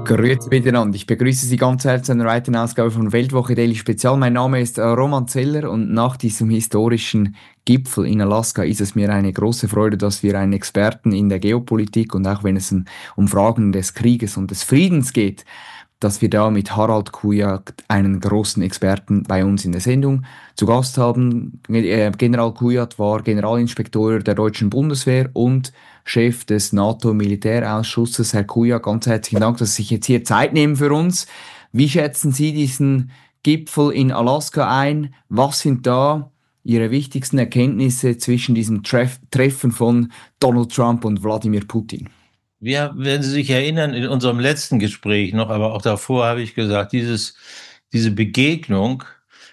Grüezi miteinander. Ich begrüße Sie ganz herzlich zu einer weiteren Ausgabe von Weltwoche Daily Spezial. Mein Name ist Roman Zeller und nach diesem historischen Gipfel in Alaska ist es mir eine große Freude, dass wir einen Experten in der Geopolitik und auch wenn es um Fragen des Krieges und des Friedens geht, dass wir da mit Harald Kujat einen großen Experten bei uns in der Sendung zu Gast haben. General Kujat war Generalinspekteur der deutschen Bundeswehr und Chef des NATO-Militärausschusses. Herr Kujat, ganz herzlichen Dank, dass Sie sich jetzt hier Zeit nehmen für uns. Wie schätzen Sie diesen Gipfel in Alaska ein? Was sind da Ihre wichtigsten Erkenntnisse zwischen diesem Treffen von Donald Trump und Wladimir Putin? Ja, wenn Sie sich erinnern, in unserem letzten Gespräch noch, aber auch davor habe ich gesagt, diese Begegnung,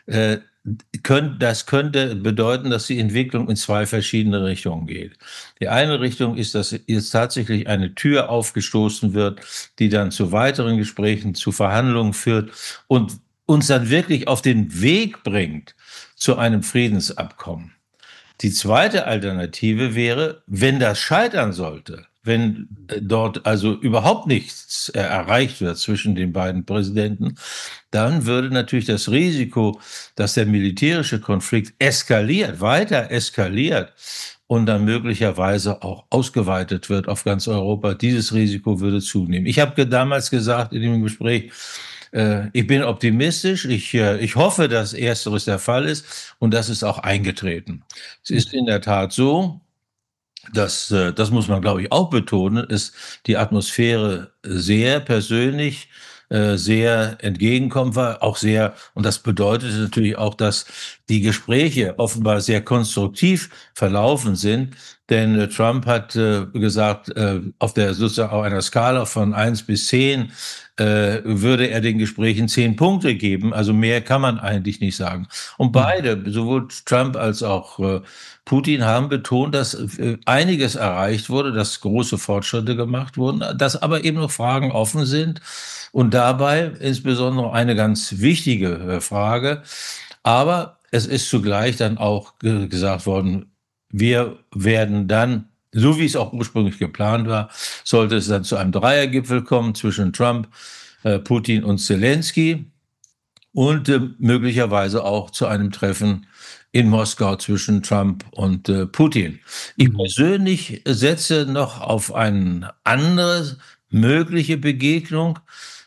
das könnte bedeuten, dass die Entwicklung in zwei verschiedene Richtungen geht. Die eine Richtung ist, dass jetzt tatsächlich eine Tür aufgestoßen wird, die dann zu weiteren Gesprächen, zu Verhandlungen führt und uns dann wirklich auf den Weg bringt zu einem Friedensabkommen. Die zweite Alternative wäre, wenn das scheitern sollte, wenn dort also überhaupt nichts erreicht wird zwischen den beiden Präsidenten, dann würde natürlich das Risiko, dass der militärische Konflikt eskaliert, weiter eskaliert und dann möglicherweise auch ausgeweitet wird auf ganz Europa, dieses Risiko würde zunehmen. Ich habe damals gesagt in dem Gespräch, ich bin optimistisch, ich hoffe, dass Ersteres der Fall ist und das ist auch eingetreten. Es ist in der Tat so, dass, das muss man, glaube ich, auch betonen, ist die Atmosphäre sehr persönlich, sehr entgegenkommend war, auch sehr, und das bedeutet natürlich auch, dass die Gespräche offenbar sehr konstruktiv verlaufen sind, denn Trump hat gesagt, auf der sozusagen auf einer Skala von 1 bis 10 würde er den Gesprächen 10 Punkte geben, also mehr kann man eigentlich nicht sagen. Und beide, sowohl Trump als auch Putin haben betont, dass einiges erreicht wurde, dass große Fortschritte gemacht wurden, dass aber eben noch Fragen offen sind und dabei insbesondere eine ganz wichtige Frage. Aber es ist zugleich dann auch gesagt worden, wir werden dann, so wie es auch ursprünglich geplant war, sollte es dann zu einem Dreiergipfel kommen zwischen Trump, Putin und Zelensky und möglicherweise auch zu einem Treffen in Moskau zwischen Trump und Putin. Ich persönlich setze noch auf eine andere mögliche Begegnung.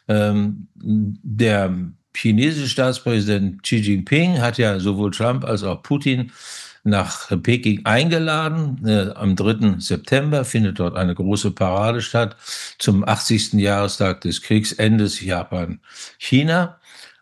Der chinesische Staatspräsident Xi Jinping hat ja sowohl Trump als auch Putin nach Peking eingeladen. Am 3. September findet dort eine große Parade statt zum 80. Jahrestag des Kriegsendes Japan-China.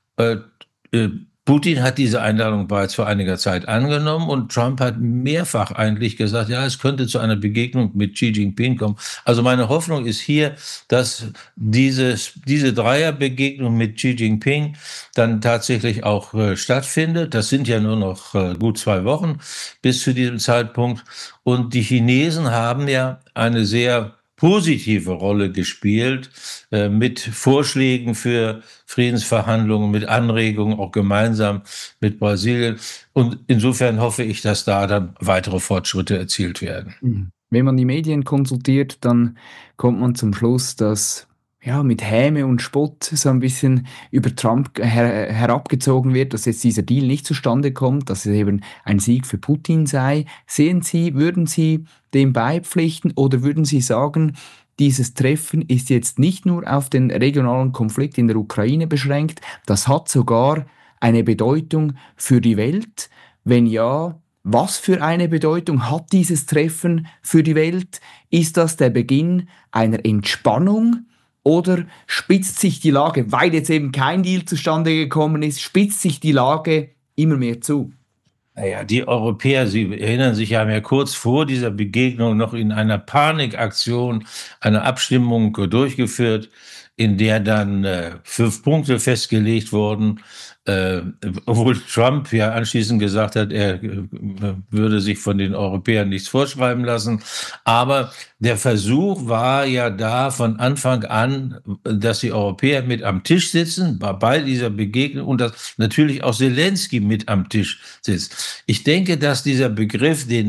Putin hat diese Einladung bereits vor einiger Zeit angenommen und Trump hat mehrfach eigentlich gesagt, ja, es könnte zu einer Begegnung mit Xi Jinping kommen. Also meine Hoffnung ist hier, dass diese Dreierbegegnung mit Xi Jinping dann tatsächlich auch stattfindet. Das sind ja nur noch gut 2 Wochen bis zu diesem Zeitpunkt. Und die Chinesen haben ja eine sehr positive Rolle gespielt, mit Vorschlägen für Friedensverhandlungen, mit Anregungen, auch gemeinsam mit Brasilien. Und insofern hoffe ich, dass da dann weitere Fortschritte erzielt werden. Wenn man die Medien konsultiert, dann kommt man zum Schluss, dass ja, mit Häme und Spott so ein bisschen über Trump herabgezogen wird, dass jetzt dieser Deal nicht zustande kommt, dass es eben ein Sieg für Putin sei. Würden Sie dem beipflichten oder würden Sie sagen, dieses Treffen ist jetzt nicht nur auf den regionalen Konflikt in der Ukraine beschränkt, das hat sogar eine Bedeutung für die Welt? Wenn ja, was für eine Bedeutung hat dieses Treffen für die Welt? Ist das der Beginn einer Entspannung? Oder spitzt sich die Lage, weil jetzt eben kein Deal zustande gekommen ist, spitzt sich die Lage immer mehr zu? Naja, die Europäer, Sie erinnern sich, haben ja kurz vor dieser Begegnung noch in einer Panikaktion eine Abstimmung durchgeführt, in der dann 5 Punkte festgelegt wurden, obwohl Trump ja anschließend gesagt hat, er würde sich von den Europäern nichts vorschreiben lassen. Aber der Versuch war ja da von Anfang an, dass die Europäer mit am Tisch sitzen, bei dieser Begegnung und dass natürlich auch Zelensky mit am Tisch sitzt. Ich denke, dass dieser Begriff, den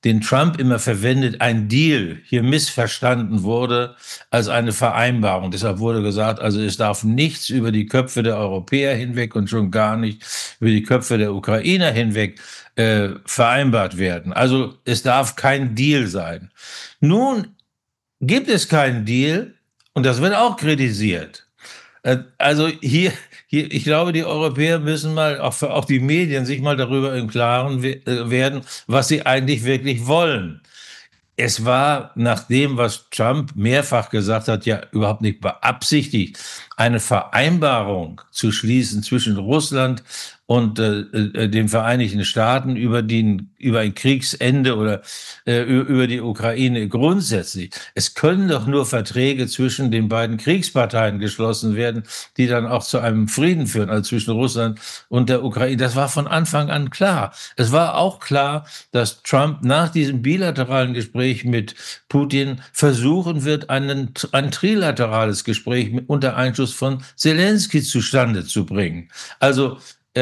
den Trump immer verwendet, ein Deal, hier missverstanden wurde als eine Vereinbarung. Deshalb wurde gesagt, also es darf nichts über die Köpfe der Europäer hinweg und schon gar nicht über die Köpfe der Ukrainer hinweg vereinbart werden. Also es darf kein Deal sein. Nun gibt es keinen Deal und das wird auch kritisiert. Also hier, ich glaube, die Europäer müssen mal, auch die Medien, sich mal darüber im Klaren werden, was sie eigentlich wirklich wollen. Es war nach dem, was Trump mehrfach gesagt hat, ja überhaupt nicht beabsichtigt, eine Vereinbarung zu schließen zwischen Russland und den Vereinigten Staaten über ein Kriegsende oder über die Ukraine grundsätzlich. Es können doch nur Verträge zwischen den beiden Kriegsparteien geschlossen werden, die dann auch zu einem Frieden führen, also zwischen Russland und der Ukraine. Das war von Anfang an klar. Es war auch klar, dass Trump nach diesem bilateralen Gespräch mit Putin versuchen wird, ein trilaterales Gespräch unter Einschluss von Zelensky zustande zu bringen. Also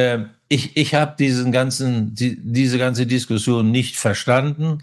ich habe diese ganze Diskussion nicht verstanden.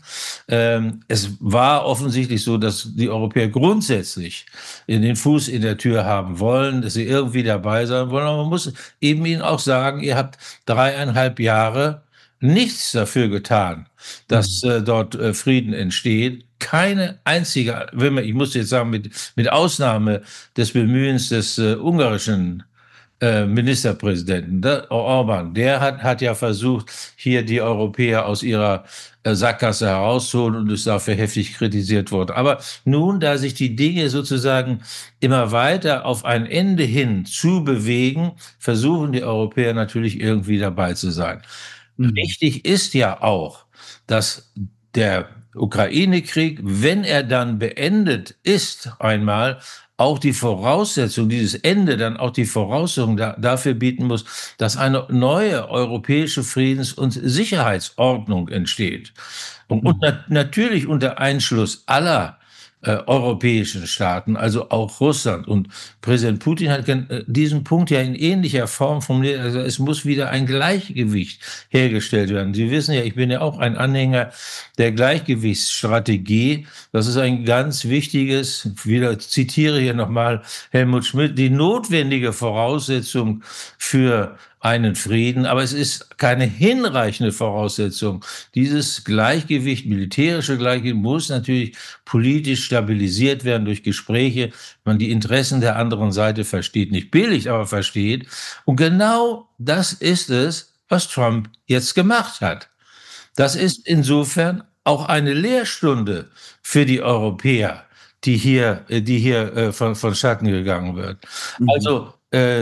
Es war offensichtlich so, dass die Europäer grundsätzlich den Fuß in der Tür haben wollen, dass sie irgendwie dabei sein wollen. Aber man muss eben ihnen auch sagen, ihr habt 3,5 Jahre nichts dafür getan, dass dort Frieden entsteht. Keine einzige, ich muss jetzt sagen, mit Ausnahme des Bemühens des ungarischen Ministerpräsidenten, Orban, der hat ja versucht, hier die Europäer aus ihrer Sackgasse herauszuholen und ist dafür heftig kritisiert worden. Aber nun, da sich die Dinge sozusagen immer weiter auf ein Ende hin zu bewegen, versuchen die Europäer natürlich irgendwie dabei zu sein. Wichtig ist ja auch, dass der Ukraine-Krieg, wenn er dann beendet ist einmal, auch die Voraussetzung, dieses Ende dann auch die Voraussetzung dafür bieten muss, dass eine neue europäische Friedens- und Sicherheitsordnung entsteht. Und natürlich unter Einschluss aller europäischen Staaten, also auch Russland. Und Präsident Putin hat diesen Punkt ja in ähnlicher Form formuliert. Also es muss wieder ein Gleichgewicht hergestellt werden. Sie wissen ja, ich bin ja auch ein Anhänger der Gleichgewichtsstrategie. Das ist ein ganz wichtiges, wieder zitiere hier nochmal Helmut Schmidt, die notwendige Voraussetzung für einen Frieden, aber es ist keine hinreichende Voraussetzung. Dieses Gleichgewicht, militärische Gleichgewicht, muss natürlich politisch stabilisiert werden durch Gespräche. Man die Interessen der anderen Seite versteht, nicht billigt, aber versteht. Und genau das ist es, was Trump jetzt gemacht hat. Das ist insofern auch eine Lehrstunde für die Europäer, die hier vonstatten gegangen wird. Also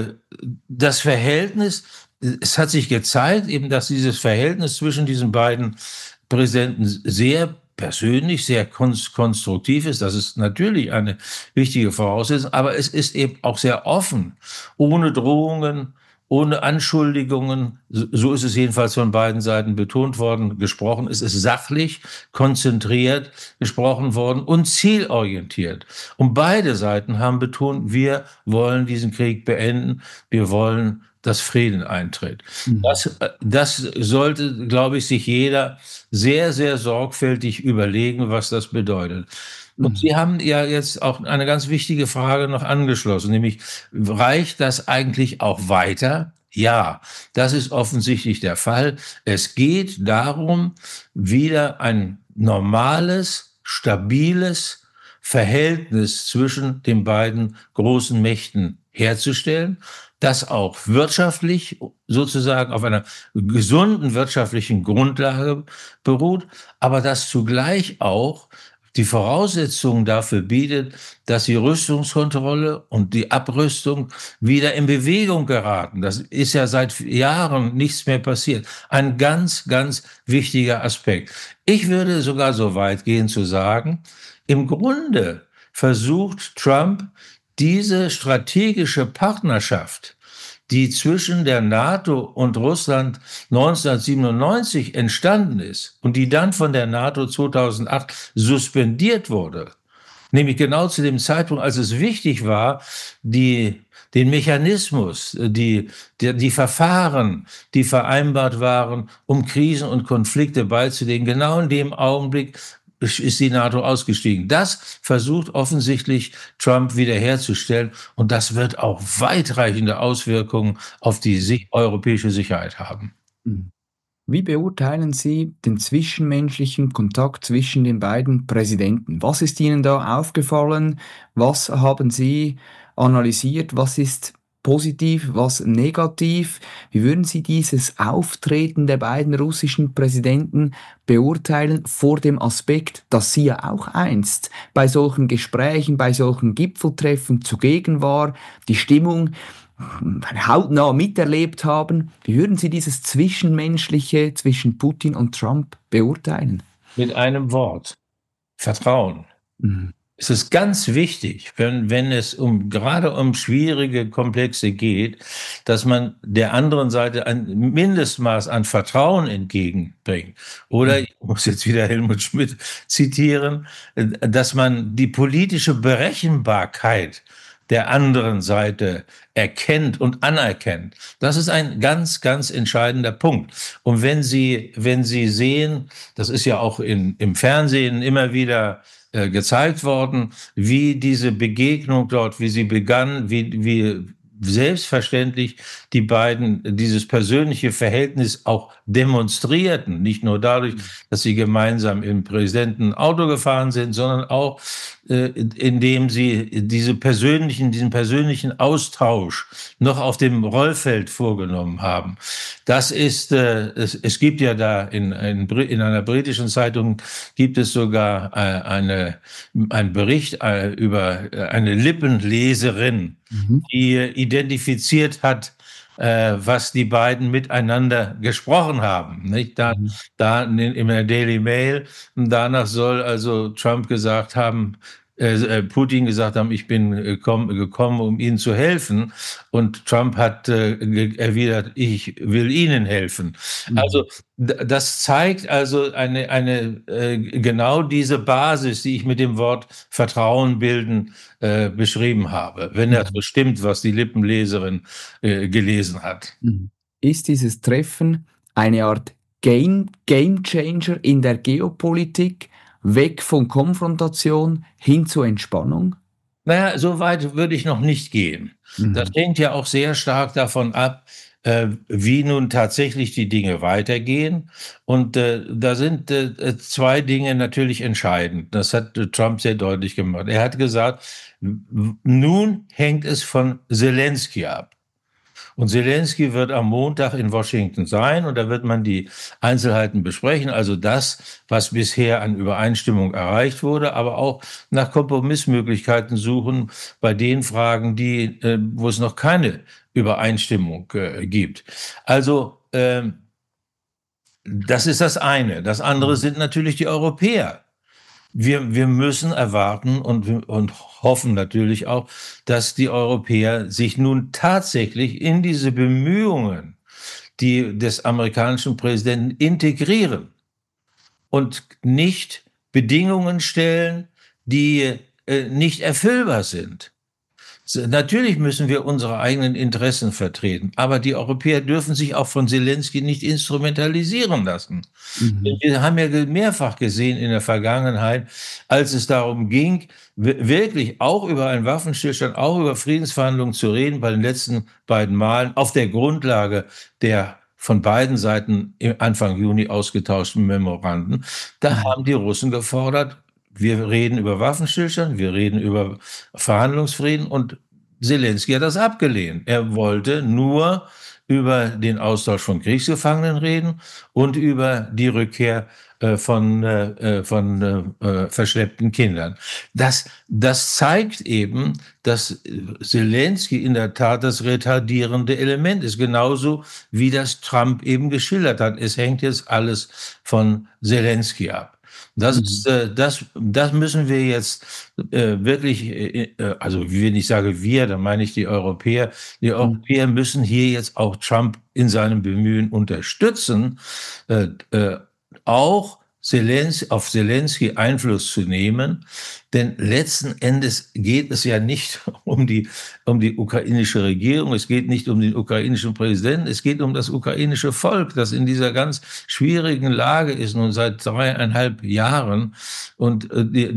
das Verhältnis, es hat sich gezeigt, eben, dass dieses Verhältnis zwischen diesen beiden Präsidenten sehr persönlich, sehr konstruktiv ist. Das ist natürlich eine wichtige Voraussetzung, aber es ist eben auch sehr offen, ohne Drohungen, ohne Anschuldigungen. So ist es jedenfalls von beiden Seiten betont worden, gesprochen. Es ist sachlich, konzentriert gesprochen worden und zielorientiert. Und beide Seiten haben betont, wir wollen diesen Krieg beenden. Wir wollen, dass Frieden eintritt. Das sollte, glaube ich, sich jeder sehr, sehr sorgfältig überlegen, was das bedeutet. Und Sie haben ja jetzt auch eine ganz wichtige Frage noch angeschlossen, nämlich reicht das eigentlich auch weiter? Ja, das ist offensichtlich der Fall. Es geht darum, wieder ein normales, stabiles Verhältnis zwischen den beiden großen Mächten herzustellen, das auch wirtschaftlich sozusagen auf einer gesunden wirtschaftlichen Grundlage beruht, aber das zugleich auch die Voraussetzungen dafür bietet, dass die Rüstungskontrolle und die Abrüstung wieder in Bewegung geraten. Das ist ja seit Jahren nichts mehr passiert. Ein ganz, ganz wichtiger Aspekt. Ich würde sogar so weit gehen zu sagen, im Grunde versucht Trump diese strategische Partnerschaft, die zwischen der NATO und Russland 1997 entstanden ist und die dann von der NATO 2008 suspendiert wurde, nämlich genau zu dem Zeitpunkt, als es wichtig war, die den Mechanismus, die Verfahren, die vereinbart waren, um Krisen und Konflikte beizulegen. Genau in dem Augenblick ist die NATO ausgestiegen. Das versucht offensichtlich Trump wiederherzustellen und das wird auch weitreichende Auswirkungen auf die europäische Sicherheit haben. Mhm. Wie beurteilen Sie den zwischenmenschlichen Kontakt zwischen den beiden Präsidenten? Was ist Ihnen da aufgefallen? Was haben Sie analysiert? Was ist positiv, was negativ? Wie würden Sie dieses Auftreten der beiden russischen Präsidenten beurteilen vor dem Aspekt, dass sie ja auch einst bei solchen Gesprächen, bei solchen Gipfeltreffen zugegen war, die Stimmung hautnah miterlebt haben? Wie würden Sie dieses Zwischenmenschliche zwischen Putin und Trump beurteilen? Mit einem Wort: Vertrauen. Mhm. Es ist ganz wichtig, wenn es gerade um schwierige Komplexe geht, dass man der anderen Seite ein Mindestmaß an Vertrauen entgegenbringt. Oder, Mhm. ich muss jetzt wieder Helmut Schmidt zitieren, dass man die politische Berechenbarkeit der anderen Seite erkennt und anerkennt. Das ist ein ganz, ganz entscheidender Punkt. Und wenn Sie sehen, das ist ja auch im Fernsehen immer wieder gezeigt worden, wie diese Begegnung dort, wie sie begann, wie selbstverständlich die beiden dieses persönliche Verhältnis auch demonstrierten. Nicht nur dadurch, dass sie gemeinsam im Präsidentenauto gefahren sind, sondern auch indem sie diesen persönlichen Austausch noch auf dem Rollfeld vorgenommen haben. Das ist, es gibt ja da in einer britischen Zeitung gibt es sogar einen Bericht über eine Lippenleserin, Mhm. die identifiziert hat, was die beiden miteinander gesprochen haben. Nicht? Mhm. In der Daily Mail, danach soll also Trump gesagt haben, Putin gesagt haben, ich bin gekommen, um Ihnen zu helfen. Und Trump hat erwidert, ich will Ihnen helfen. Mhm. Also das zeigt also genau diese Basis, die ich mit dem Wort Vertrauen bilden beschrieben habe, wenn das Mhm. so stimmt, was die Lippenleserin gelesen hat. Mhm. Ist dieses Treffen eine Art Game Changer in der Geopolitik, weg von Konfrontation hin zur Entspannung? Naja, so weit würde ich noch nicht gehen. Das Mhm. hängt ja auch sehr stark davon ab, wie nun tatsächlich die Dinge weitergehen. Und da sind zwei Dinge natürlich entscheidend. Das hat Trump sehr deutlich gemacht. Er hat gesagt, nun hängt es von Zelensky ab. Und Zelensky wird am Montag in Washington sein und da wird man die Einzelheiten besprechen. Also das, was bisher an Übereinstimmung erreicht wurde, aber auch nach Kompromissmöglichkeiten suchen bei den Fragen, wo es noch keine Übereinstimmung gibt. Also das ist das eine. Das andere Mhm. sind natürlich die Europäer. Wir müssen erwarten und hoffen natürlich auch, dass die Europäer sich nun tatsächlich in diese Bemühungen, die des amerikanischen Präsidenten integrieren und nicht Bedingungen stellen, die nicht erfüllbar sind. Natürlich müssen wir unsere eigenen Interessen vertreten, aber die Europäer dürfen sich auch von Zelensky nicht instrumentalisieren lassen. Mhm. Wir haben ja mehrfach gesehen in der Vergangenheit, als es darum ging, wirklich auch über einen Waffenstillstand, auch über Friedensverhandlungen zu reden, bei den letzten beiden Malen auf der Grundlage der von beiden Seiten Anfang Juni ausgetauschten Memoranden. Da Mhm. haben die Russen gefordert, wir reden über Waffenstillstand, wir reden über Verhandlungsfrieden und Zelensky hat das abgelehnt. Er wollte nur über den Austausch von Kriegsgefangenen reden und über die Rückkehr von verschleppten Kindern. Das zeigt eben, dass Zelensky in der Tat das retardierende Element ist, genauso wie das Trump eben geschildert hat. Es hängt jetzt alles von Zelensky ab. Mhm. Das müssen wir jetzt wirklich, also wenn ich sage wir, dann meine ich die Europäer. Die Mhm. Europäer müssen hier jetzt auch Trump in seinem Bemühen unterstützen, äh, äh, auch auf Zelensky Einfluss zu nehmen. Denn letzten Endes geht es ja nicht um die ukrainische Regierung, es geht nicht um den ukrainischen Präsidenten, es geht um das ukrainische Volk, das in dieser ganz schwierigen Lage ist, nun seit 3,5 Jahren. Und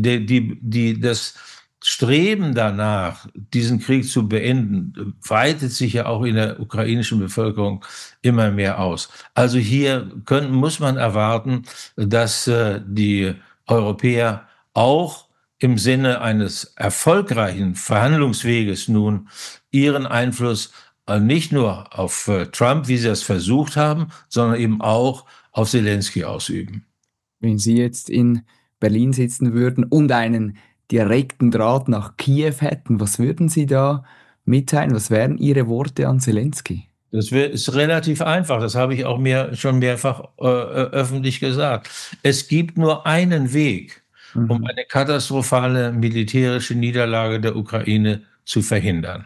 das Streben danach, diesen Krieg zu beenden, weitet sich ja auch in der ukrainischen Bevölkerung immer mehr aus. Also hier muss man erwarten, dass die Europäer auch im Sinne eines erfolgreichen Verhandlungsweges nun ihren Einfluss nicht nur auf Trump, wie sie es versucht haben, sondern eben auch auf Zelensky ausüben. Wenn Sie jetzt in Berlin sitzen würden und einen direkten Draht nach Kiew hätten, was würden Sie da mitteilen? Was wären Ihre Worte an Zelensky? Ist relativ einfach, das habe ich auch schon mehrfach öffentlich gesagt. Es gibt nur einen Weg, um Mhm. eine katastrophale militärische Niederlage der Ukraine zu verhindern.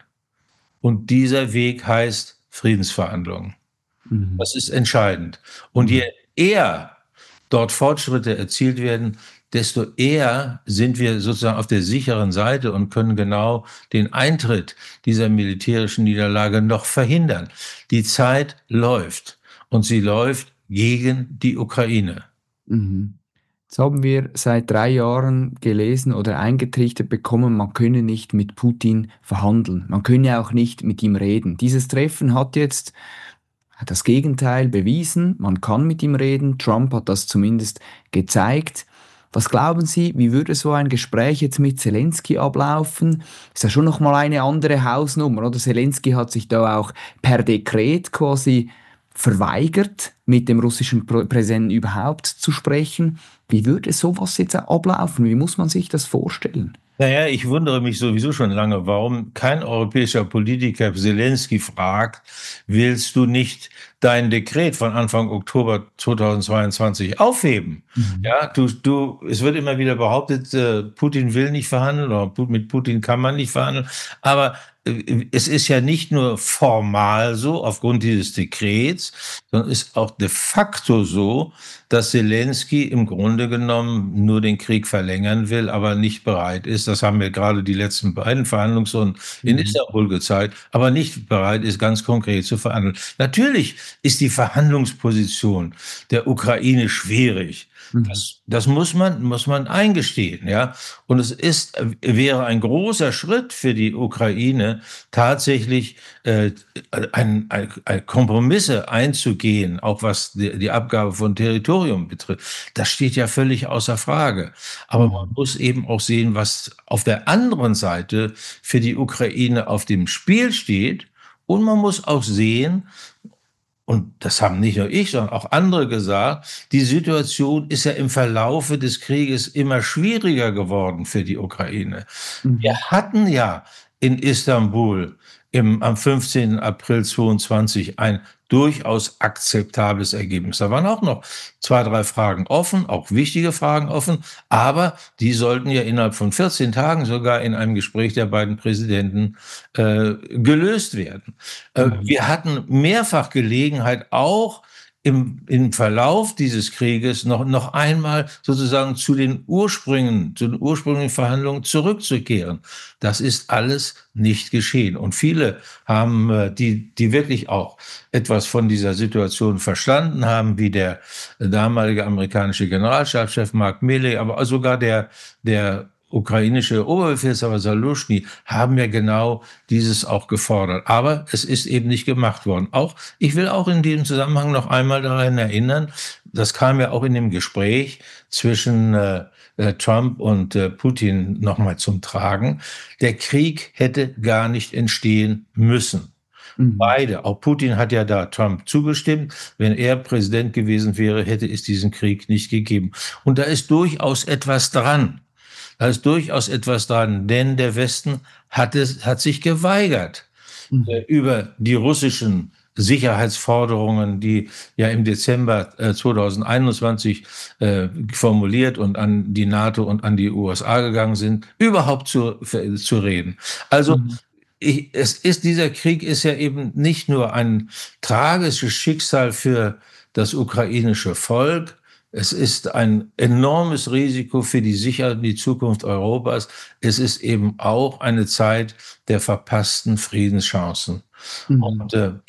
Und dieser Weg heißt Friedensverhandlungen. Mhm. Das ist entscheidend. Und je Mhm. eher dort Fortschritte erzielt werden, desto eher sind wir sozusagen auf der sicheren Seite und können genau den Eintritt dieser militärischen Niederlage noch verhindern. Die Zeit läuft und sie läuft gegen die Ukraine. Mhm. Jetzt haben wir seit 3 Jahren gelesen oder eingetrichtert bekommen, man könne nicht mit Putin verhandeln. Man könne auch nicht mit ihm reden. Dieses Treffen hat jetzt das Gegenteil bewiesen. Man kann mit ihm reden. Trump hat das zumindest gezeigt. Was glauben Sie, wie würde so ein Gespräch jetzt mit Zelensky ablaufen? Ist ja schon nochmal eine andere Hausnummer, oder? Zelensky hat sich da auch per Dekret quasi verweigert, mit dem russischen Präsidenten überhaupt zu sprechen. Wie würde sowas jetzt ablaufen? Wie muss man sich das vorstellen? Naja, ich wundere mich sowieso schon lange, warum kein europäischer Politiker Zelensky fragt, willst du nicht dein Dekret von Anfang Oktober 2022 aufheben? Mhm. Ja, es wird immer wieder behauptet, Putin will nicht verhandeln oder mit Putin kann man nicht verhandeln. Aber es ist ja nicht nur formal so aufgrund dieses Dekrets, sondern ist auch de facto so, dass Zelensky im Grunde genommen nur den Krieg verlängern will, aber nicht bereit ist. Das haben mir gerade die letzten beiden Verhandlungsrunden in Mhm. Istanbul gezeigt, aber nicht bereit ist, ganz konkret zu verhandeln. Natürlich ist die Verhandlungsposition der Ukraine schwierig. Mhm. Das muss man eingestehen, ja. Und wäre ein großer Schritt für die Ukraine, tatsächlich Kompromisse einzugehen, auch was die Abgabe von Territorium betrifft. Das steht ja völlig außer Frage. Aber man Mhm. muss eben auch sehen, was auf der anderen Seite für die Ukraine auf dem Spiel steht. Und man muss auch sehen, und das haben nicht nur ich, sondern auch andere gesagt, die Situation ist ja im Verlaufe des Krieges immer schwieriger geworden für die Ukraine. Wir Mhm. hatten ja in Istanbul am 15. April 22 ein durchaus akzeptables Ergebnis. Da waren auch noch 2, 3 Fragen offen, auch wichtige Fragen offen, aber die sollten ja innerhalb von 14 Tagen sogar in einem Gespräch der beiden Präsidenten gelöst werden. Mhm. Wir hatten mehrfach Gelegenheit, auch im Verlauf dieses Krieges noch einmal sozusagen zu den ursprünglichen Verhandlungen zurückzukehren. Das ist alles nicht geschehen. Und viele haben, die wirklich auch etwas von dieser Situation verstanden haben, wie der damalige amerikanische Generalstabschef Mark Milley, aber sogar der ukrainische Oberbefehlshaber Saluschny haben ja genau dieses auch gefordert. Aber es ist eben nicht gemacht worden. Ich will auch in diesem Zusammenhang noch einmal daran erinnern, das kam ja auch in dem Gespräch zwischen Trump und Putin nochmal zum Tragen. Der Krieg hätte gar nicht entstehen müssen. Mhm. Beide, auch Putin hat ja da Trump zugestimmt. Wenn er Präsident gewesen wäre, hätte es diesen Krieg nicht gegeben. Und da ist durchaus etwas dran. Da ist durchaus etwas dran, denn der Westen hat sich geweigert, Mhm. über die russischen Sicherheitsforderungen, die ja im Dezember 2021 formuliert und an die NATO und an die USA gegangen sind, überhaupt zu reden. Also Mhm. dieser Krieg ist ja eben nicht nur ein tragisches Schicksal für das ukrainische Volk, Es ist ein enormes Risiko für die Sicherheit und die Zukunft Europas. Es ist eben auch eine Zeit der verpassten Friedenschancen. Mhm. Und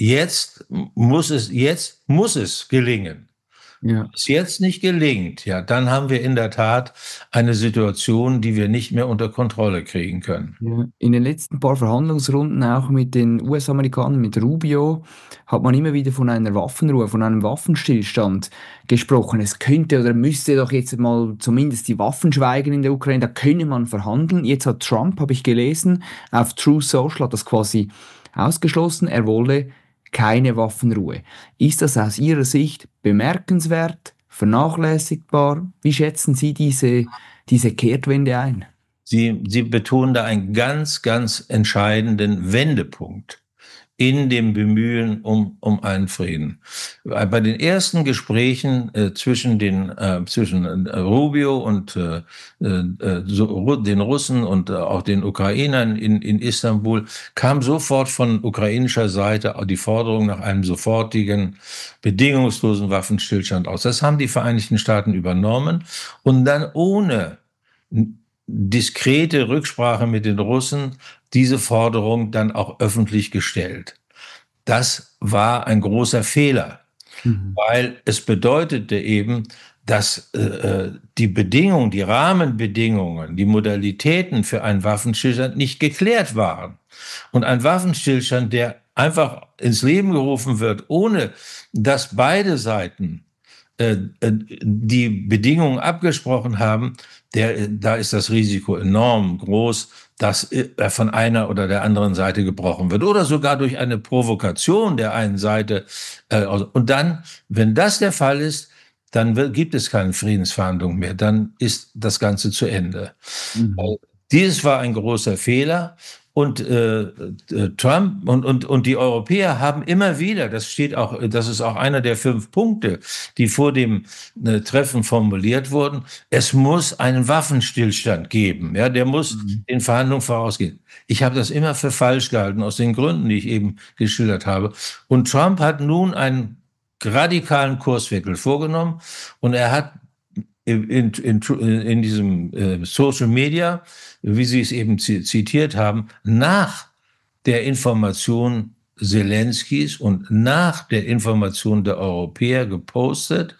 jetzt muss es gelingen. Ja. Wenn es jetzt nicht gelingt, ja, dann haben wir in der Tat eine Situation, die wir nicht mehr unter Kontrolle kriegen können. Ja. In den letzten paar Verhandlungsrunden, auch mit den US-Amerikanern, mit Rubio, hat man immer wieder von einer Waffenruhe, von einem Waffenstillstand gesprochen. Es könnte oder müsste doch jetzt mal zumindest die Waffen schweigen in der Ukraine, da könne man verhandeln. Jetzt hat Trump, habe ich gelesen, auf True Social hat das quasi ausgeschlossen, er wolle keine Waffenruhe. Ist das aus Ihrer Sicht bemerkenswert, vernachlässigbar? Wie schätzen Sie diese Kehrtwende ein? Sie betonen da einen ganz, ganz entscheidenden Wendepunkt in dem Bemühen um einen Frieden. Bei den ersten Gesprächen zwischen Rubio und den Russen und auch den Ukrainern in Istanbul kam sofort von ukrainischer Seite auch die Forderung nach einem sofortigen, bedingungslosen Waffenstillstand aus. Das haben die Vereinigten Staaten übernommen und dann ohne diskrete Rücksprache mit den Russen diese Forderung dann auch öffentlich gestellt. Das war ein großer Fehler, Mhm. weil es bedeutete eben, dass die Bedingungen, die Rahmenbedingungen, die Modalitäten für einen Waffenstillstand nicht geklärt waren. Und ein Waffenstillstand, der einfach ins Leben gerufen wird, ohne dass beide Seiten die Bedingungen abgesprochen haben, da ist das Risiko enorm groß, dass er von einer oder der anderen Seite gebrochen wird oder sogar durch eine Provokation der einen Seite. Und dann, wenn das der Fall ist, dann gibt es keine Friedensverhandlungen mehr, dann ist das Ganze zu Ende. Mhm. Dieses war ein großer Fehler. Und Trump und die Europäer haben immer wieder, das ist auch einer der 5 Punkte, die vor dem Treffen formuliert wurden, es muss einen Waffenstillstand geben. Ja, der muss Mhm. den Verhandlungen vorausgehen. Ich habe das immer für falsch gehalten, aus den Gründen, die ich eben geschildert habe. Und Trump hat nun einen radikalen Kurswechsel vorgenommen und er hat in diesem Social Media, wie Sie es eben zitiert haben, nach der Information Zelenskis und nach der Information der Europäer gepostet,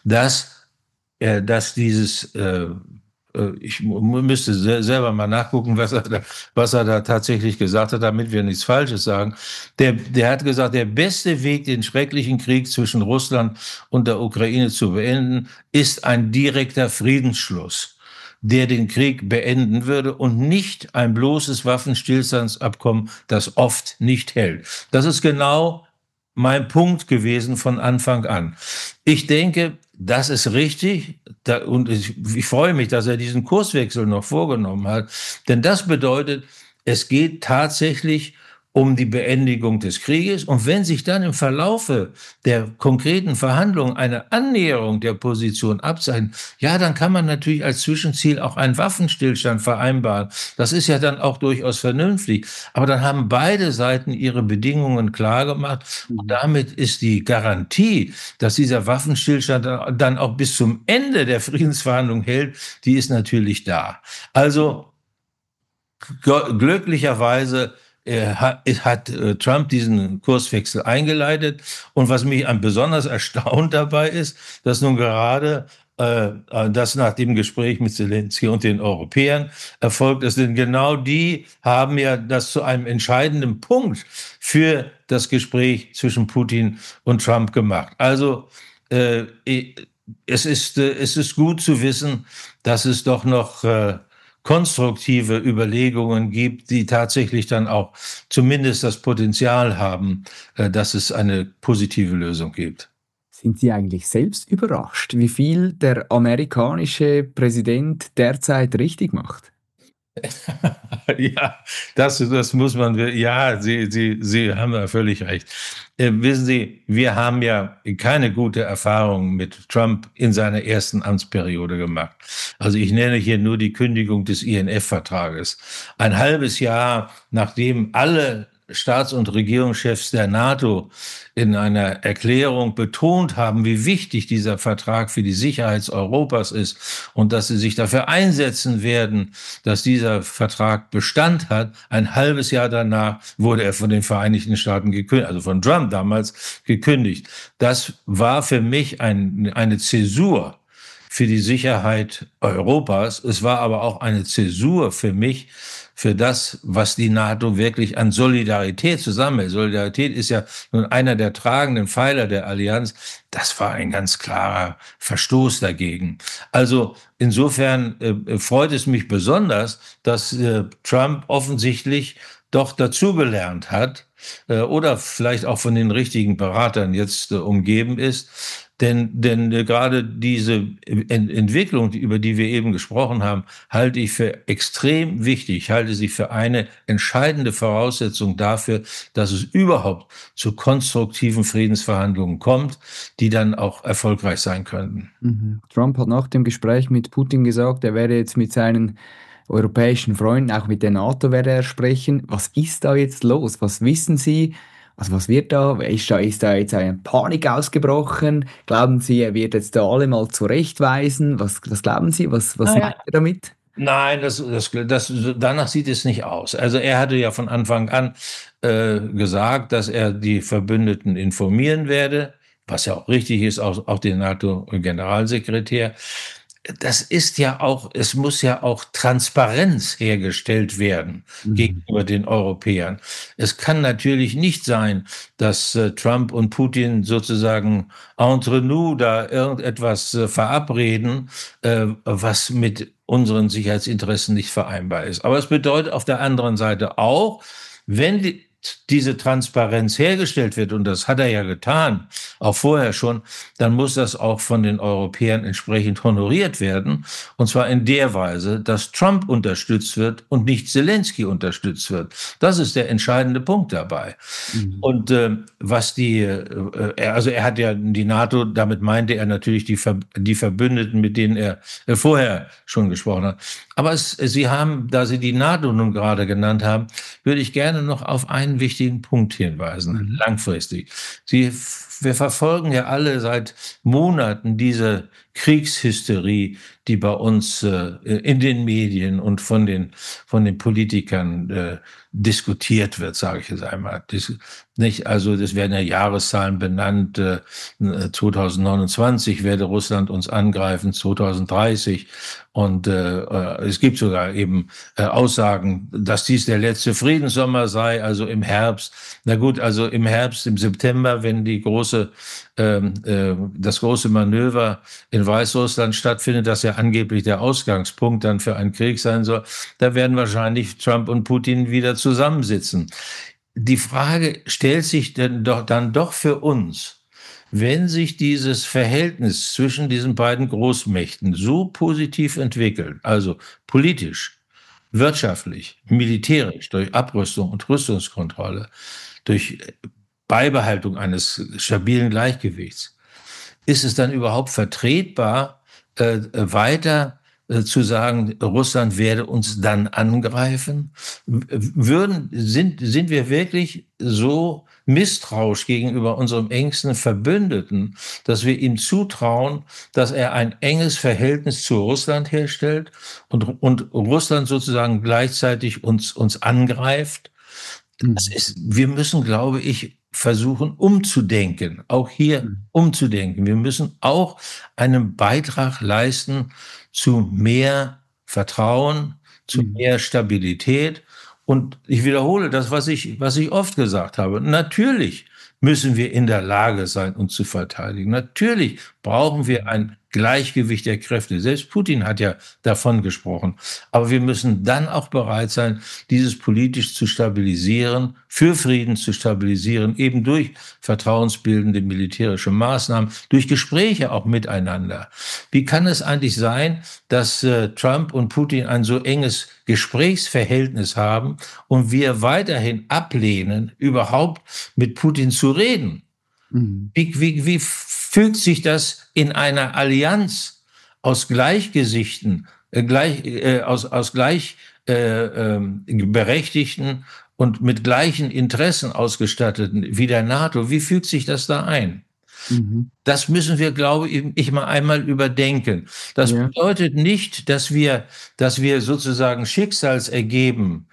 dass ich müsste selber mal nachgucken, was er da tatsächlich gesagt hat, damit wir nichts Falsches sagen. Der hat gesagt, der beste Weg, den schrecklichen Krieg zwischen Russland und der Ukraine zu beenden, ist ein direkter Friedensschluss, der den Krieg beenden würde und nicht ein bloßes Waffenstillstandsabkommen, das oft nicht hält. Das ist genau mein Punkt gewesen von Anfang an. Ich denke, das ist richtig und ich freue mich, dass er diesen Kurswechsel noch vorgenommen hat, denn das bedeutet, es geht tatsächlich um die Beendigung des Krieges und wenn sich dann im Verlaufe der konkreten Verhandlungen eine Annäherung der Position abzeichnet, ja, dann kann man natürlich als Zwischenziel auch einen Waffenstillstand vereinbaren. Das ist ja dann auch durchaus vernünftig. Aber dann haben beide Seiten ihre Bedingungen klar gemacht und Mhm. damit ist die Garantie, dass dieser Waffenstillstand dann auch bis zum Ende der Friedensverhandlungen hält, die ist natürlich da. Also glücklicherweise hat Trump diesen Kurswechsel eingeleitet. Und was mich besonders erstaunt dabei ist, dass nun gerade das nach dem Gespräch mit Zelensky und den Europäern erfolgt ist. Denn genau die haben ja das zu einem entscheidenden Punkt für das Gespräch zwischen Putin und Trump gemacht. Also äh, es ist gut zu wissen, dass es doch noch konstruktive Überlegungen gibt, die tatsächlich dann auch zumindest das Potenzial haben, dass es eine positive Lösung gibt. Sind Sie eigentlich selbst überrascht, wie viel der amerikanische Präsident derzeit richtig macht? Ja, das muss man, ja, Sie haben ja völlig recht. Wissen Sie, wir haben ja keine gute Erfahrung mit Trump in seiner ersten Amtsperiode gemacht. Also ich nenne hier nur die Kündigung des INF-Vertrages. Ein halbes Jahr, nachdem alle Staats- und Regierungschefs der NATO in einer Erklärung betont haben, wie wichtig dieser Vertrag für die Sicherheit Europas ist und dass sie sich dafür einsetzen werden, dass dieser Vertrag Bestand hat. Ein halbes Jahr danach wurde er von den Vereinigten Staaten gekündigt, also von Trump damals gekündigt. Das war für mich eine Zäsur für die Sicherheit Europas. Es war aber auch eine Zäsur für mich, für das, was die NATO wirklich an Solidarität zusammenhält. Solidarität ist ja nun einer der tragenden Pfeiler der Allianz. Das war ein ganz klarer Verstoß dagegen. Also insofern freut es mich besonders, dass Trump offensichtlich doch dazugelernt hat oder vielleicht auch von den richtigen Beratern jetzt umgeben ist. Denn gerade diese Entwicklung, über die wir eben gesprochen haben, halte ich für extrem wichtig, halte sie für eine entscheidende Voraussetzung dafür, dass es überhaupt zu konstruktiven Friedensverhandlungen kommt, die dann auch erfolgreich sein könnten. Trump hat nach dem Gespräch mit Putin gesagt, er werde jetzt mit seinen europäischen Freunden, auch mit der NATO werde er sprechen. Was ist da jetzt los? Was wissen Sie? Also was wird da? Ist da jetzt eine Panik ausgebrochen? Glauben Sie, er wird jetzt da alle mal zurechtweisen? Was glauben Sie? Was Naja, meint er damit? nein, danach sieht es nicht aus. Also er hatte ja von Anfang an gesagt, dass er die Verbündeten informieren werde, was ja auch richtig ist, auch den NATO-Generalsekretär. Das ist ja auch, es muss ja auch Transparenz hergestellt werden Mhm. gegenüber den Europäern. Es kann natürlich nicht sein, dass Trump und Putin sozusagen entre nous da irgendetwas verabreden, was mit unseren Sicherheitsinteressen nicht vereinbar ist. Aber es bedeutet auf der anderen Seite auch, wenn diese Transparenz hergestellt wird, und das hat er ja getan, auch vorher schon, dann muss das auch von den Europäern entsprechend honoriert werden. Und zwar in der Weise, dass Trump unterstützt wird und nicht Zelensky unterstützt wird. Das ist der entscheidende Punkt dabei. Mhm. Und also er hat ja die NATO, damit meinte er natürlich die Verbündeten, mit denen er vorher schon gesprochen hat. Aber Sie haben, da Sie die NATO nun gerade genannt haben, würde ich gerne noch auf einen wichtigen Punkt hinweisen, Mhm. langfristig. Wir verfolgen ja alle seit Monaten diese Kriegshysterie, die bei uns in den Medien und von den Politikern diskutiert wird, sage ich jetzt einmal. Nicht, also es werden ja Jahreszahlen benannt. 2029 werde Russland uns angreifen, 2030. Und es gibt sogar eben Aussagen, dass dies der letzte Friedenssommer sei, also im Herbst. Na gut, also im Herbst, im September, wenn das große Manöver in Weißrussland stattfindet, das ja angeblich der Ausgangspunkt dann für einen Krieg sein soll, da werden wahrscheinlich Trump und Putin wieder zusammensitzen. Die Frage stellt sich denn dann doch für uns, wenn sich dieses Verhältnis zwischen diesen beiden Großmächten so positiv entwickelt, also politisch, wirtschaftlich, militärisch, durch Abrüstung und Rüstungskontrolle, durch Beibehaltung eines stabilen Gleichgewichts, ist es dann überhaupt vertretbar, weiter zu sagen, Russland werde uns dann angreifen? Sind wir wirklich so misstrauisch gegenüber unserem engsten Verbündeten, dass wir ihm zutrauen, dass er ein enges Verhältnis zu Russland herstellt und Russland sozusagen gleichzeitig uns angreift? Mhm. Wir müssen, glaube ich, versuchen umzudenken, auch hier Mhm. umzudenken. Wir müssen auch einen Beitrag leisten zu mehr Vertrauen, zu Mhm. mehr Stabilität. Und ich wiederhole das, was ich oft gesagt habe. Natürlich müssen wir in der Lage sein, uns zu verteidigen. Natürlich brauchen wir ein Gleichgewicht der Kräfte. Selbst Putin hat ja davon gesprochen. Aber wir müssen dann auch bereit sein, dieses politisch zu stabilisieren, für Frieden zu stabilisieren, eben durch vertrauensbildende militärische Maßnahmen, durch Gespräche auch miteinander. Wie kann es eigentlich sein, dass Trump und Putin ein so enges Gesprächsverhältnis haben und wir weiterhin ablehnen, überhaupt mit Putin zu reden? Mhm. Wie fügt sich das in einer Allianz aus Gleichgesichten, aus gleich berechtigten und mit gleichen Interessen ausgestatteten wie der NATO, wie fügt sich das da ein? Mhm. Das müssen wir, glaube ich, mal einmal überdenken. Das Ja. bedeutet nicht, dass wir sozusagen schicksalsergeben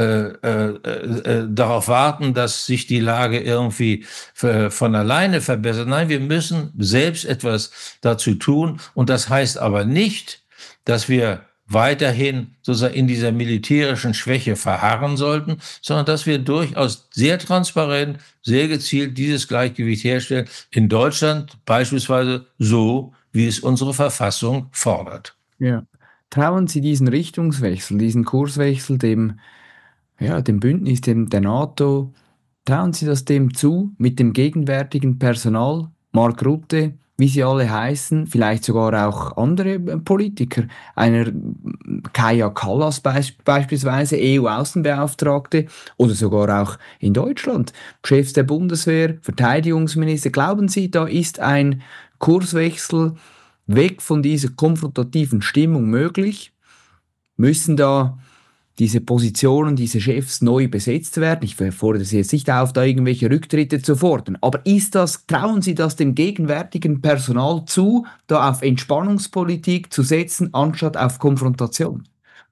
darauf warten, dass sich die Lage irgendwie von alleine verbessert. Nein, wir müssen selbst etwas dazu tun. Und das heißt aber nicht, dass wir weiterhin sozusagen in dieser militärischen Schwäche verharren sollten, sondern dass wir durchaus sehr transparent, sehr gezielt dieses Gleichgewicht herstellen. In Deutschland beispielsweise so, wie es unsere Verfassung fordert. Ja. Trauen Sie diesen Richtungswechsel, diesen Kurswechsel dem Bündnis, der NATO, trauen Sie das dem zu, mit dem gegenwärtigen Personal, Mark Rutte, wie sie alle heißen, vielleicht sogar auch andere Politiker, einer Kaja Kallas beispielsweise, EU-Außenbeauftragte oder sogar auch in Deutschland, Chefs der Bundeswehr, Verteidigungsminister. Glauben Sie, da ist ein Kurswechsel weg von dieser konfrontativen Stimmung möglich? Müssen da diese Positionen, diese Chefs neu besetzt werden? Ich fordere Sie jetzt nicht auf, da irgendwelche Rücktritte zu fordern. Aber trauen Sie das dem gegenwärtigen Personal zu, da auf Entspannungspolitik zu setzen, anstatt auf Konfrontation?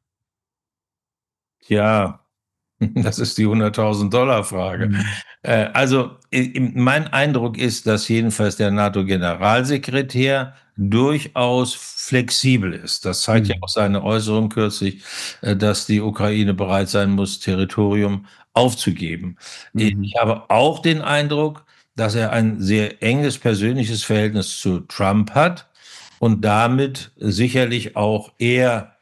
Ja, das ist die 100.000-Dollar-Frage. Mhm. Also mein Eindruck ist, dass jedenfalls der NATO-Generalsekretär durchaus flexibel ist. Das zeigt ja auch Mhm. seine Äußerung kürzlich, dass die Ukraine bereit sein muss, Territorium aufzugeben. Mhm. Ich habe auch den Eindruck, dass er ein sehr enges persönliches Verhältnis zu Trump hat und damit sicherlich auch eher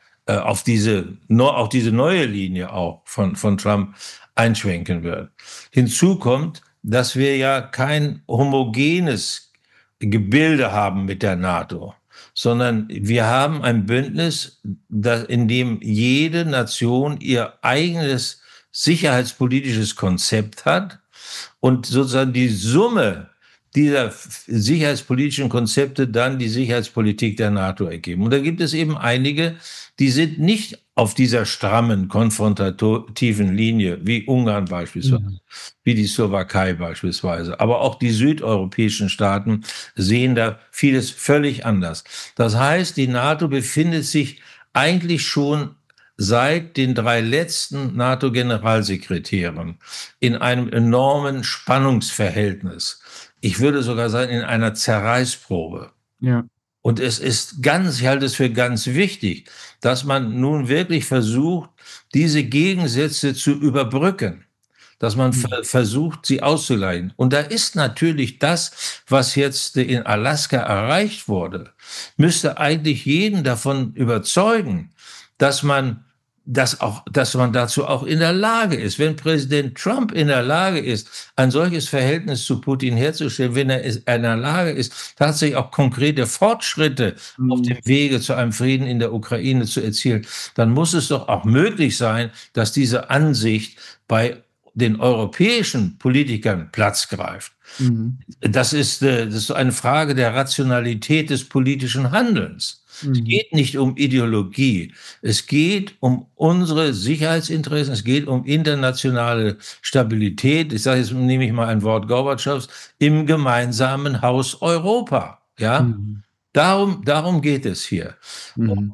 auf diese neue Linie auch von Trump einschwenken wird. Hinzu kommt, dass wir ja kein homogenes Gebilde haben mit der NATO, sondern wir haben ein Bündnis, in dem jede Nation ihr eigenes sicherheitspolitisches Konzept hat und sozusagen die Summe dieser sicherheitspolitischen Konzepte dann die Sicherheitspolitik der NATO ergeben. Und da gibt es eben einige, die sind nicht auf dieser strammen, konfrontativen Linie, wie Ungarn beispielsweise, Mhm. wie die Slowakei beispielsweise. Aber auch die südeuropäischen Staaten sehen da vieles völlig anders. Das heißt, die NATO befindet sich eigentlich schon seit den 3 letzten NATO-Generalsekretären in einem enormen Spannungsverhältnis. Ich würde sogar sagen, in einer Zerreißprobe. Ja. Und ich halte es für ganz wichtig, dass man nun wirklich versucht, diese Gegensätze zu überbrücken, dass man Mhm. versucht, sie auszugleichen. Und da ist natürlich das, was jetzt in Alaska erreicht wurde, müsste eigentlich jeden davon überzeugen, dass man dass man dazu auch in der Lage ist. Wenn Präsident Trump in der Lage ist, ein solches Verhältnis zu Putin herzustellen, wenn er in der Lage ist, tatsächlich auch konkrete Fortschritte auf dem Mhm. Wege zu einem Frieden in der Ukraine zu erzielen, dann muss es doch auch möglich sein, dass diese Ansicht bei den europäischen Politikern Platz greift. Mhm. Das ist so eine Frage der Rationalität des politischen Handelns. Es Mhm. geht nicht um Ideologie. Es geht um unsere Sicherheitsinteressen. Es geht um internationale Stabilität. Ich sage jetzt, nehme ich mal ein Wort Gorbatschows, im gemeinsamen Haus Europa. Ja, Mhm. darum geht es hier. Mhm. Und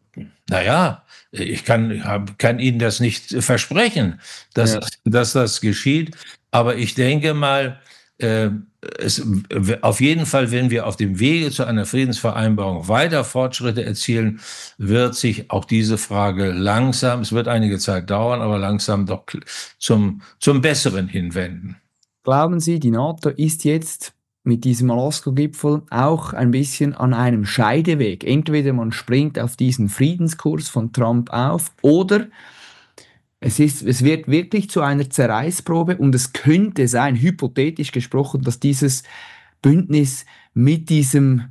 naja, kann Ihnen das nicht versprechen, Ja. dass das geschieht. Aber ich denke mal, äh, auf jeden Fall, wenn wir auf dem Wege zu einer Friedensvereinbarung weiter Fortschritte erzielen, wird sich auch diese Frage langsam, es wird einige Zeit dauern, aber langsam doch zum Besseren hinwenden. Glauben Sie, die NATO ist jetzt mit diesem Alaska-Gipfel auch ein bisschen an einem Scheideweg? Entweder man springt auf diesen Friedenskurs von Trump auf oder es wird wirklich zu einer Zerreißprobe und es könnte sein, hypothetisch gesprochen, dass dieses Bündnis mit diesem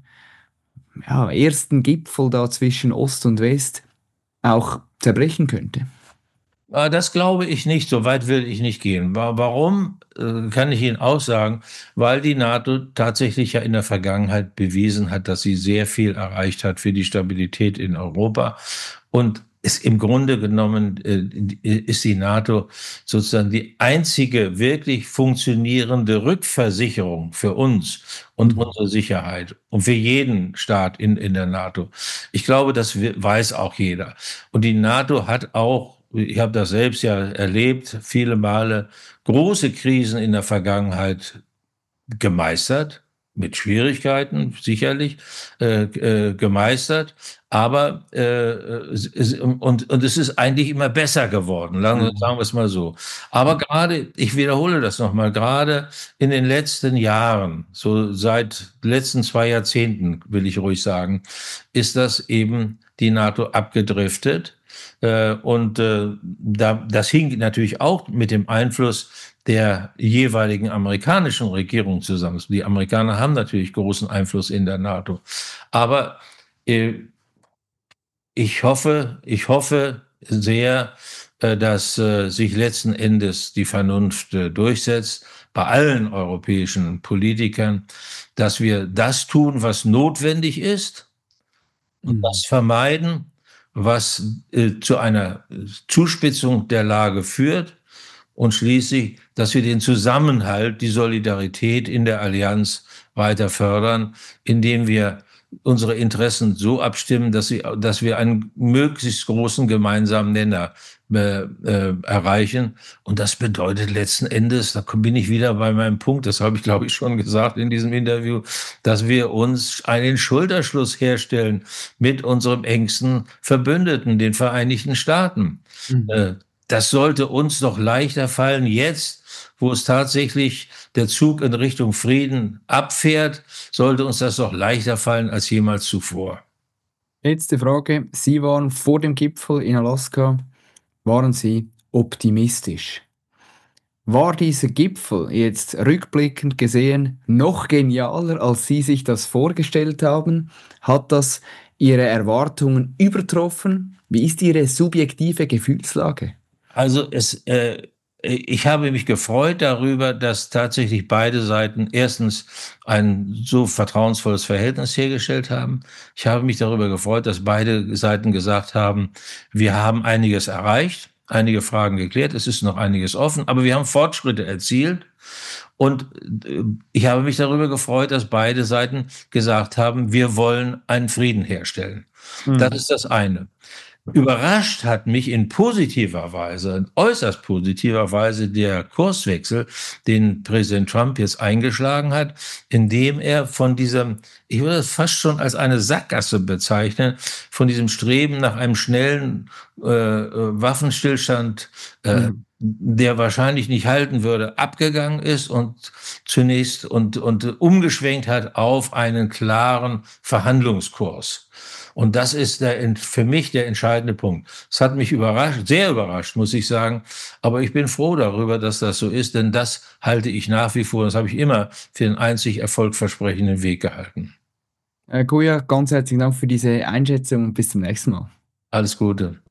ersten Gipfel da zwischen Ost und West auch zerbrechen könnte. Das glaube ich nicht, so weit will ich nicht gehen. Warum, kann ich Ihnen auch sagen, weil die NATO tatsächlich ja in der Vergangenheit bewiesen hat, dass sie sehr viel erreicht hat für die Stabilität in Europa. Und ist im Grunde genommen, ist die NATO sozusagen die einzige wirklich funktionierende Rückversicherung für uns und unsere Sicherheit und für jeden Staat in der NATO. Ich glaube, das weiß auch jeder. Und die NATO hat auch, ich habe das selbst ja erlebt, viele Male große Krisen in der Vergangenheit gemeistert, mit Schwierigkeiten sicherlich gemeistert, aber und es ist eigentlich immer besser geworden, sagen wir es mal so. Aber gerade, ich wiederhole das nochmal, gerade in den letzten Jahren, so seit letzten 2 Jahrzehnten, will ich ruhig sagen, ist das eben die NATO abgedriftet. Das hing natürlich auch mit dem Einfluss der jeweiligen amerikanischen Regierung zusammen. Die Amerikaner haben natürlich großen Einfluss in der NATO. Aber ich hoffe sehr, dass sich letzten Endes die Vernunft durchsetzt bei allen europäischen Politikern, dass wir das tun, was notwendig ist und das vermeiden, was zu einer Zuspitzung der Lage führt. Und schließlich, dass wir den Zusammenhalt, die Solidarität in der Allianz weiter fördern, indem wir unsere Interessen so abstimmen, dass wir einen möglichst großen gemeinsamen Nenner erreichen. Und das bedeutet letzten Endes, da bin ich wieder bei meinem Punkt, das habe ich, glaube ich, schon gesagt in diesem Interview, dass wir uns einen Schulterschluss herstellen mit unserem engsten Verbündeten, den Vereinigten Staaten. Das sollte uns doch leichter fallen jetzt, wo es tatsächlich der Zug in Richtung Frieden abfährt, sollte uns das doch leichter fallen als jemals zuvor. Letzte Frage. Sie waren vor dem Gipfel in Alaska, waren Sie optimistisch? War dieser Gipfel jetzt rückblickend gesehen noch genialer, als Sie sich das vorgestellt haben? Hat das Ihre Erwartungen übertroffen? Wie ist Ihre subjektive Gefühlslage? Also ich habe mich gefreut darüber, dass tatsächlich beide Seiten erstens ein so vertrauensvolles Verhältnis hergestellt haben. Ich habe mich darüber gefreut, dass beide Seiten gesagt haben, wir haben einiges erreicht, einige Fragen geklärt, es ist noch einiges offen, aber wir haben Fortschritte erzielt. Und ich habe mich darüber gefreut, dass beide Seiten gesagt haben, wir wollen einen Frieden herstellen. Das ist das eine. Überrascht hat mich in positiver Weise, in äußerst positiver Weise der Kurswechsel, den Präsident Trump jetzt eingeschlagen hat, indem er von diesem, ich würde das fast schon als eine Sackgasse bezeichnen, von diesem Streben nach einem schnellen Waffenstillstand, der wahrscheinlich nicht halten würde, abgegangen ist und zunächst und umgeschwenkt hat auf einen klaren Verhandlungskurs. Und das ist für mich der entscheidende Punkt. Es hat mich überrascht, sehr überrascht, muss ich sagen. Aber ich bin froh darüber, dass das so ist, denn das halte ich nach wie vor, das habe ich immer für den einzig erfolgversprechenden Weg gehalten. Herr Guya, ganz herzlichen Dank für diese Einschätzung und bis zum nächsten Mal. Alles Gute.